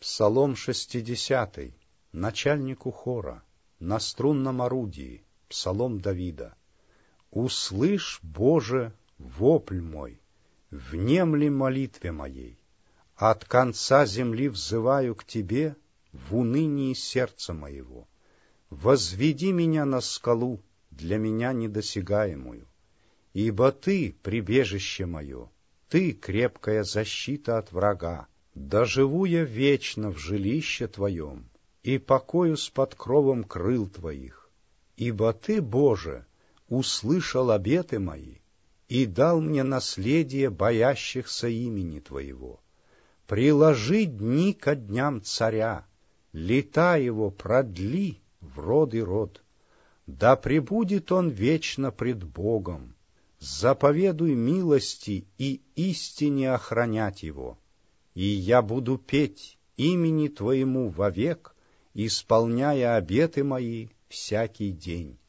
Псалом 60, начальнику хора, на струнном орудии, псалом Давида. «Услышь, Боже, вопль мой, внемли молитве моей. От конца земли взываю к Тебе в унынии сердца моего. Возведи меня на скалу, для меня недосягаемую. Ибо Ты — прибежище мое, Ты — крепкая защита от врага. Да живу я вечно в жилище Твоем и покоюсь под кровом крыл Твоих. Ибо Ты, Боже, услышал обеты мои и дал мне наследие боящихся имени Твоего. Приложи дни ко дням царя, лета его продли в род и род. Да пребудет он вечно пред Богом, заповедуй милости и истине охранять его. И я буду петь имени Твоему вовек, исполняя обеты мои всякий день.